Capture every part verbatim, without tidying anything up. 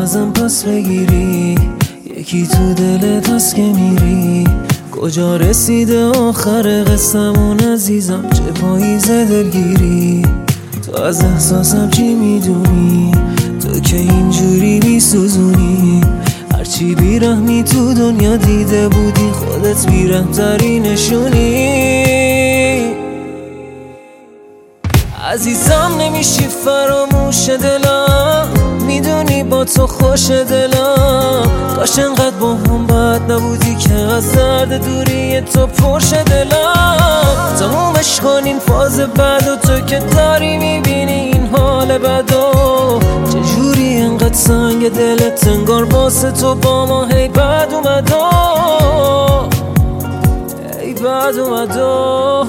ازم پس بگیری، یکی تو دلت هست که میری. کجا رسیده آخر قصمون عزیزم، چه پاییز دلگیری. تو از احساسم چی میدونی، تو که اینجوری میسوزونی. هرچی بیرحمی تو دنیا دیده بودی، خودت بیرحم‌تری نشونی. عزیزم نمیشی فراموش دلم، میدونی با تو خوش دلم. کاش انقدر با هم بد نبودی که از درد دوری تو پرش دلم. تمومش کنین فاز بد و تو که داری میبینی این حال بدو. چجوری انقدر سنگ دلت انگار واسه تو با ما هی بد اومدو، هی بد اومدو.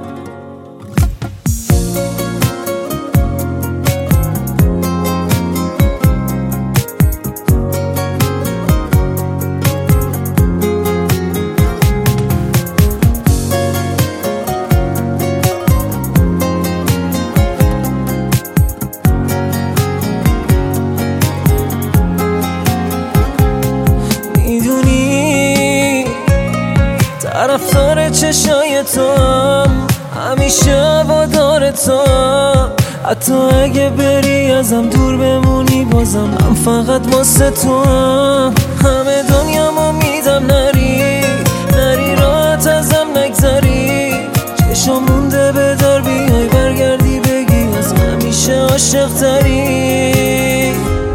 طرفدار چشای تو هم، همیشه هوادار تو هم. حتی اگه بری ازم دور بمونی بازم من فقط واسه تو هم. همه دنیامو میدم نری، نری راحت ازم نگذری. چشم مونده بدار بیای برگردی بگی از همیشه عاشق تری.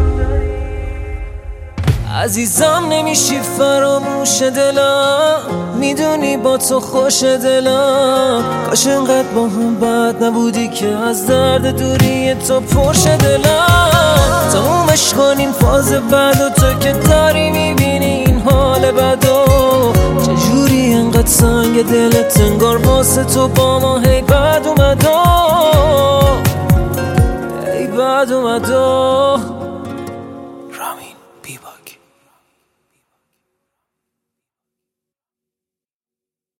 عزیزم نمیشی فراموش دلم، میدونی با تو خوش دلم. کاش انقدر با هم بد نبودی که از درد دوری تو پرش دلم. تمومش کنین فاز بد و تو که داری میبینی این حال بدو. چجوری انقدر سنگ دلت انگار واسه تو با ما هی بد اومدو، هی بد اومدو.